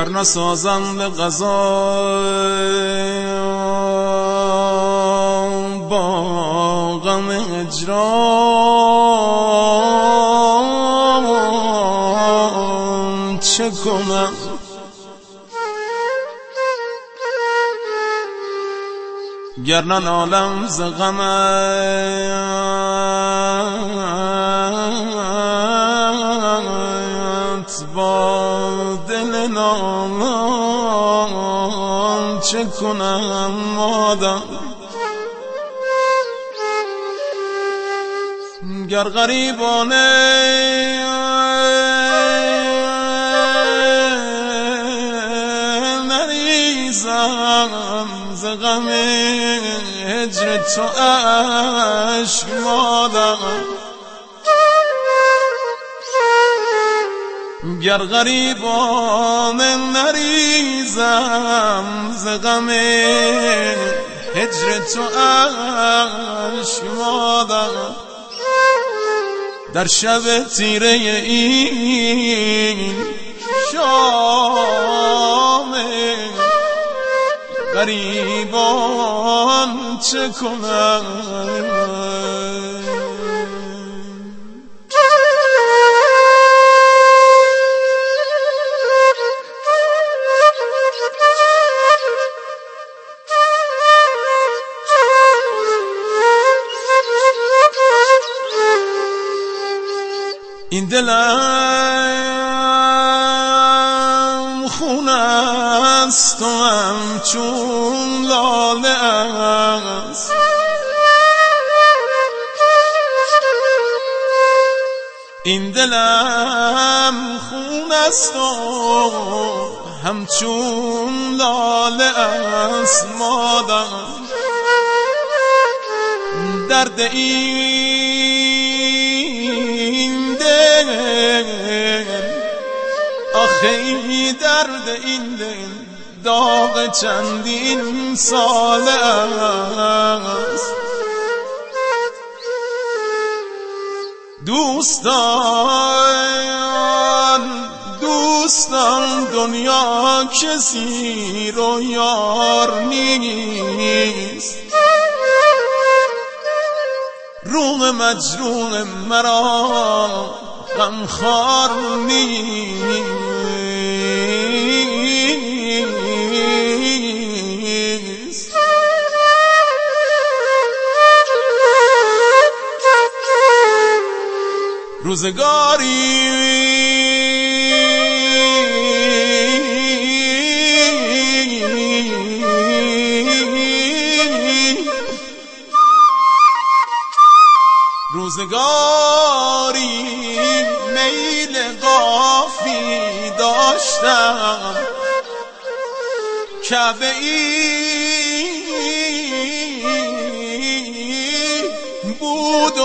گر نسازم به قضا با غم هجران چه کنم؟ گر ننالم ز غمت با دل نالان چه کنم مادر؟ گر غریبانه نریزم ز غم هجر تو اشک مادر، گر غریبانه نریزم ز غم هجر تو اشک مادر، در شب تیره این شام غریبان چه کنم؟ این دلم خون است و همچون لاله است، این دلم خون است و همچون لاله است مادر، درد این دل آخه ای درد این دل داغ چندین ساله است، دوستان دنیا کسی رو یار نیست، روح مجروح مرا غمخوار نیست، روزگاری میل قافی داشتم، کعبه ای بود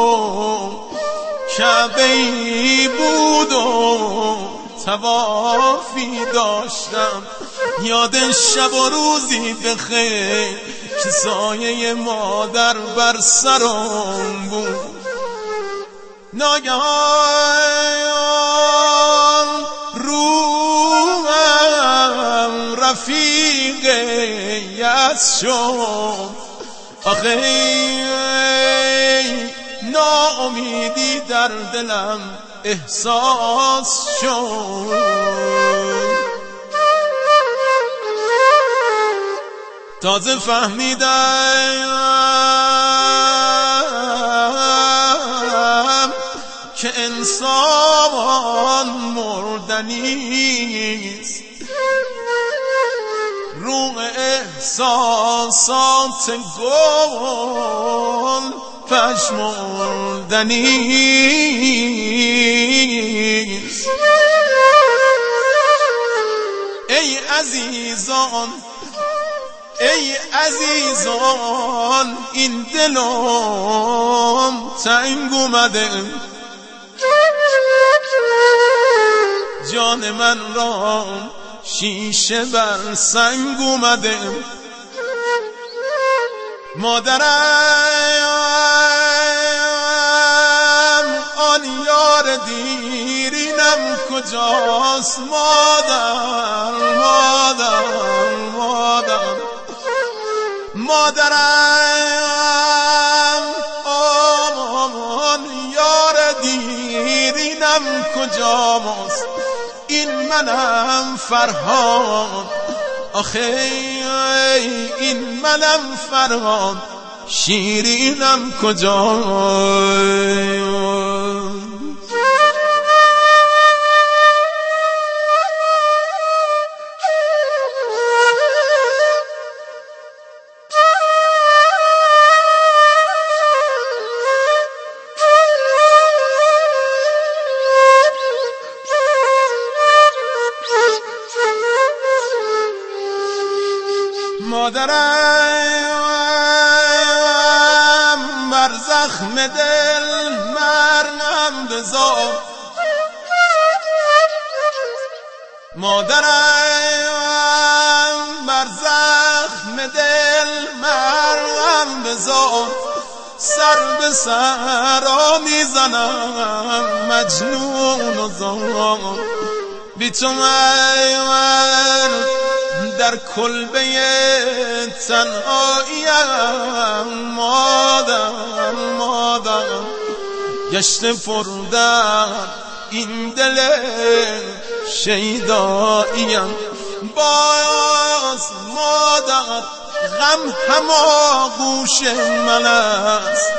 و طوافی داشتم، یاد شب و روزی بخیر که سایه مادر بر سرم بود، ناگهان روحم رفیق یأس شد، آخه ناامیدی در دلم احساس شد، تازه فهمیدم که انسان مردنیست، روح احساسات گل پژمردنیست. ای عزیزان این دلم تنگ اومده، جان من را شیشه بر سنگ اومده، مادرم آن یار دیرین اینم کجاست مادر مادر مادر مادرم آمان یار دیرینم کجاست این منم فرهاد آخه این منم فرهاد شیرینم کجاست مادرم بر زخم دل مرهم بزار مادرم بر زخم دل مرهم بزار سر به سر میزنم مجنون و زار بی تو من در کلبه تنهاییم مادر مادر گشته پردر این دل شیداییم باز مادر غم هماغوش من است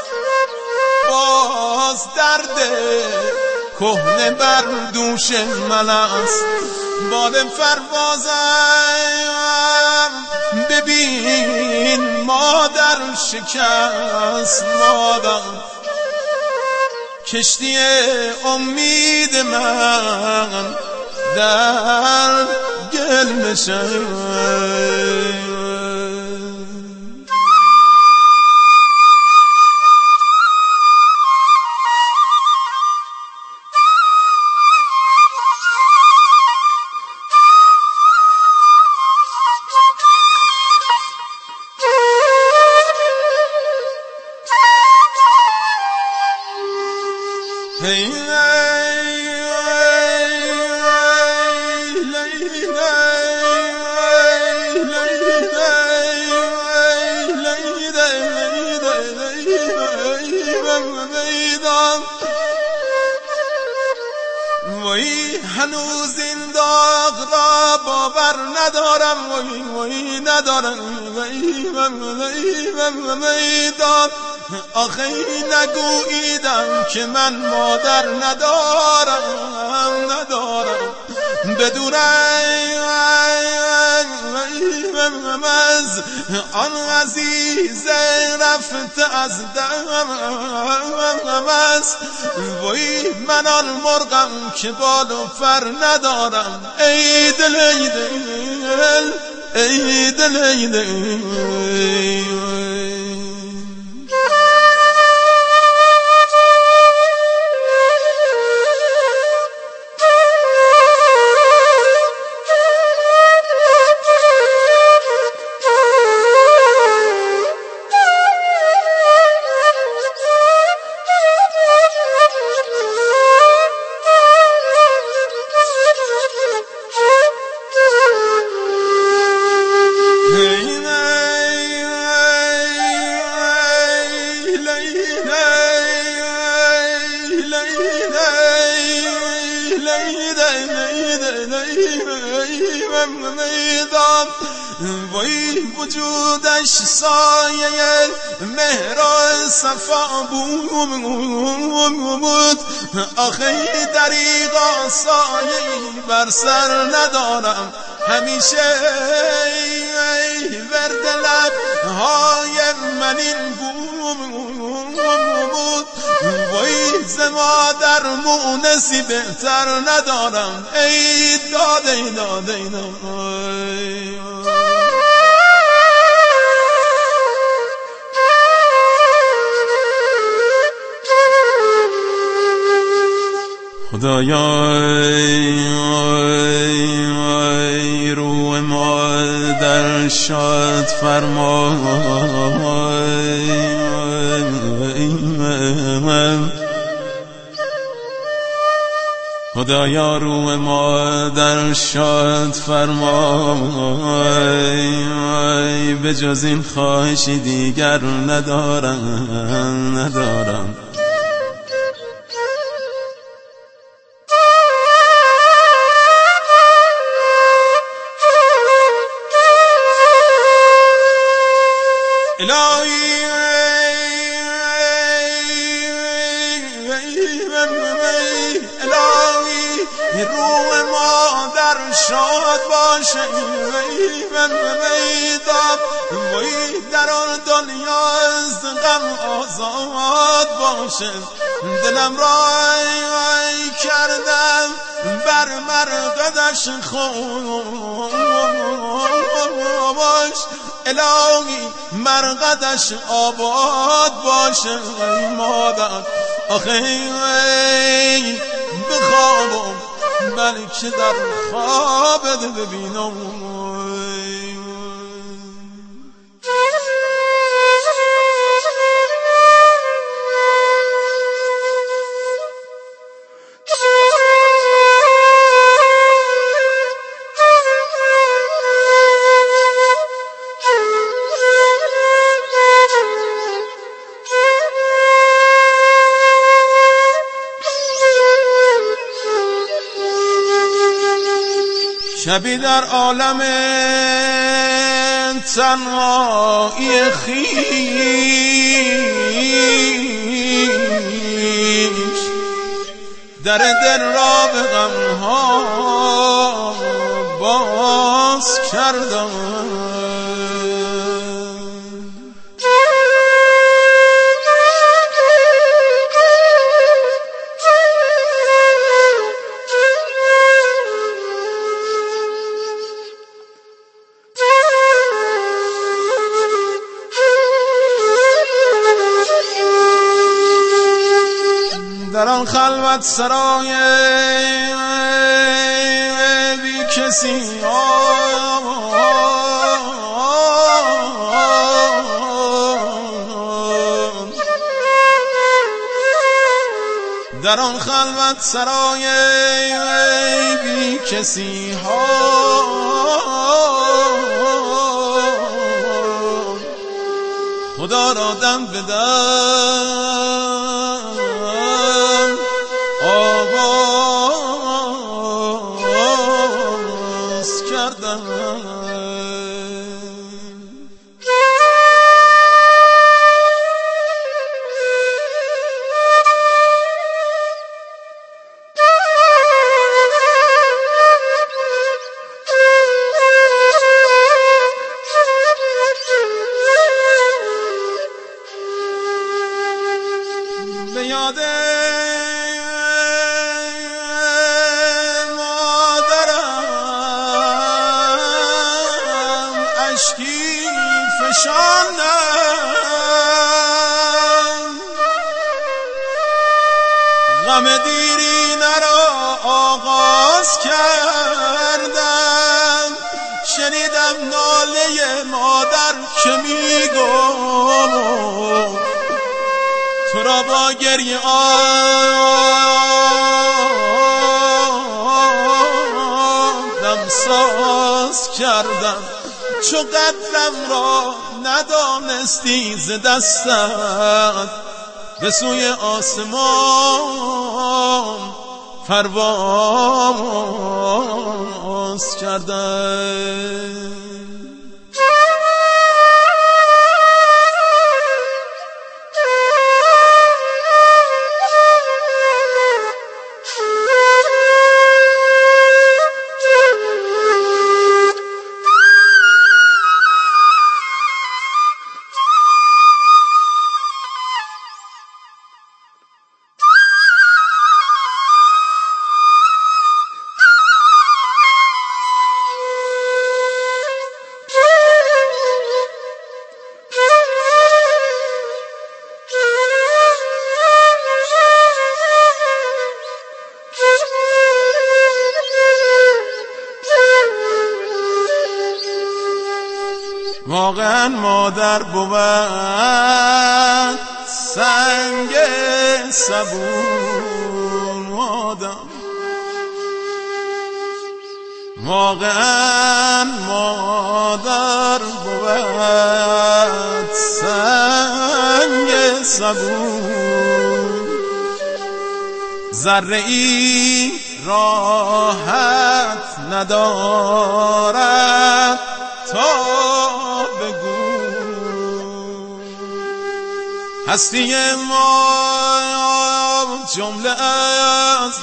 باز درد کهنه بر دوش من است باد پروازم ببین مادر شکست مادر کشتی امید من در گل نشست وای هنوز این داغ را باور ندارم وای ندارم میدان آخه نگوییدم که من مادر ندارم بدونم از آن عزیز رفته از دمم است وای من آن مرغم که بال و پر ندارم ای دل ای دل ای دل ای دل میدان وای وجودش سایه مهر و صفا بود آخه دریغا سایه بر سر ندارم همیشه ورد لبهای من این بود وای ز مادر مونسی بهتر ندارم ای داده داده خدایا روح مادر شاد فرما خدایا روح مادر شاد فرمای، به جز این خواهشی دیگر ندارم. الهی روح مادر شاد باشه، در آن دنیا از غم آزاد باشه. دلم رای کردم بر مرقدش خوش، الهی مرقدش آباد باشه. مادر آخه بخوابم بلکه در خوابت ببینم. شبی در عالم تنهایی خویش، در دل را به غمها باز کردم. در آن خلوت سرای بی کسی در آن خلوت سرای بی کسی خدا را دم به دم آواز کردم. به یاد مادرم اشکی فشاندم، غم دیرینه را آغاز کردم. شنیدم ناله مادر که میگم تو را با گریه دمساز کردم. چو قدرم را ندانستی ز دستت، به سوی آسمان پرواز کردم. واقعا مادر بود سنگ صبور آدم، واقعا مادر بود سنگ صبور، ذره ای راحت ندارد تا بگو. هستی ما جمله از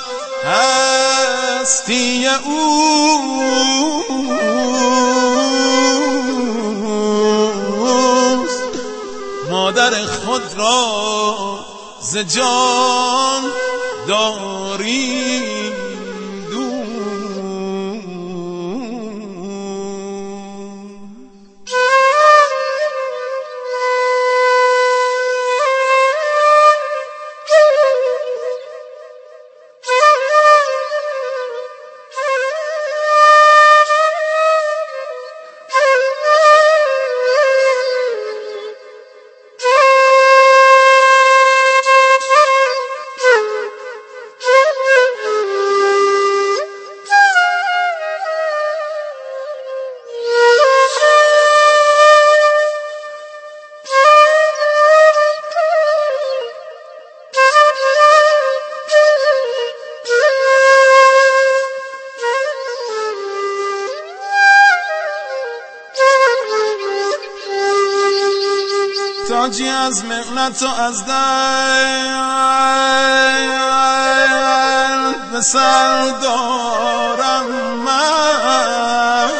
هستی اوست، مادر خود را ز جان داریم دور. تاجی از مهنت و از درد به سر دارم من،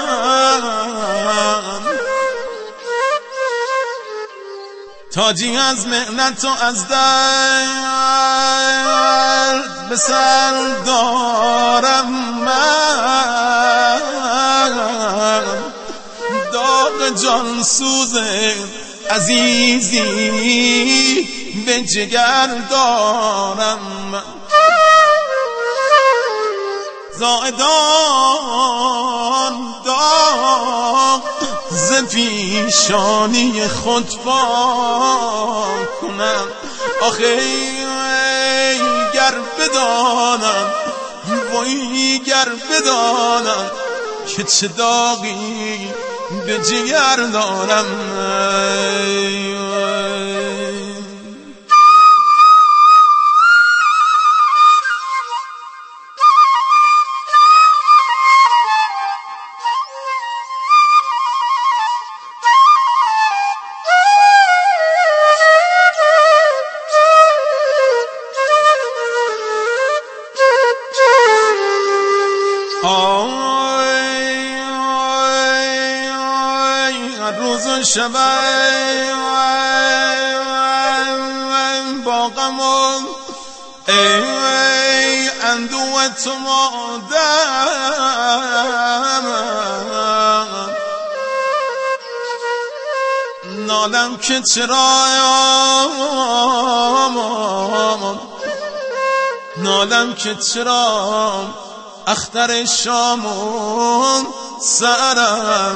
تاجی از مهنت و از درد به سر دارم من، داغ جان سوزه عزیزی به جگر دارم، زائدان داغ ز پیشانی خود پاک کنم. آخه گر بدانم، وای گر بدانم که چه داغی به جگر دارم. روز و شب با غم و اندوه تو مادر، نالم که چرا، نالم که چرا اختر شامون سرم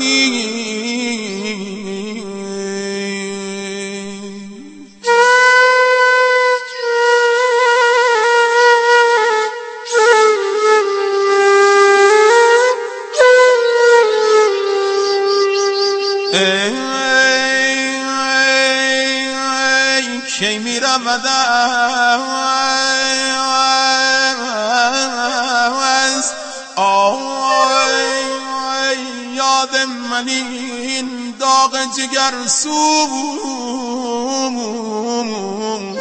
کی می رود یاد من این داغ جگر سوز،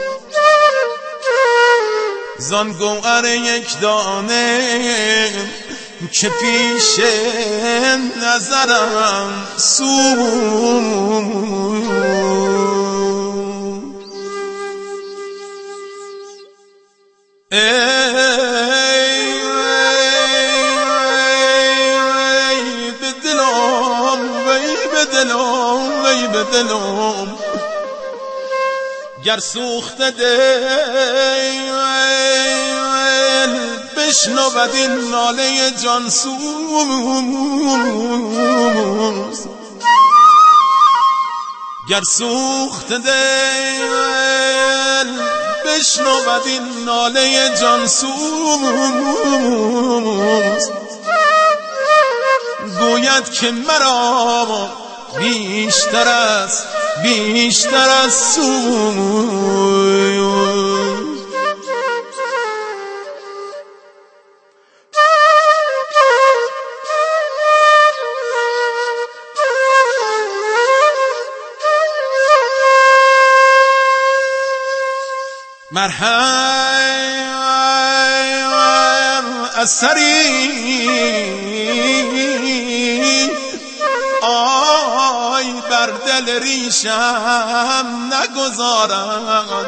زان گوهر یک دانه که پیش نظرم سوز. وی به دلم گر سوخته دل بشنود این ناله جان سوز، گر سوخته دل بشنود این ناله جان سوز، گوید که مرا بیشتر از سوی مرهم اثری آی بر دل ریشم نگذارد،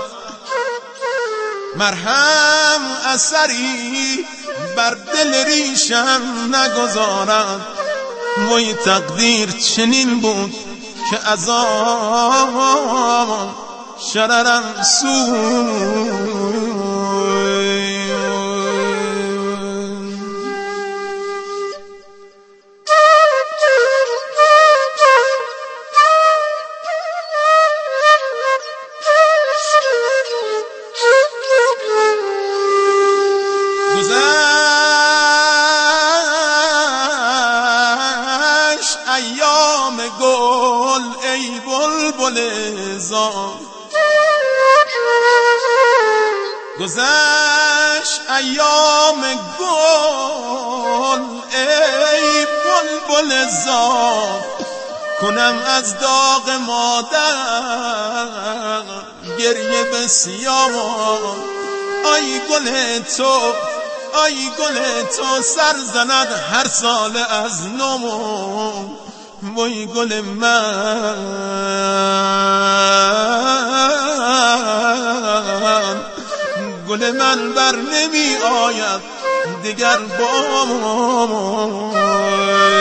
مرهم اثری بر دل ریشم نگذارد. وای تقدیر چنین بود که عذاب شررم سوی گذشت ایام گل ای بلبل زار، گذشت ایام گل ای بلبل زار. کنم از داغ مادر گریه بسیار. آی گل تو، آی گل تو سر زند هر سال از نو. وای گل من، گل من بر نمی آید دیگر بام.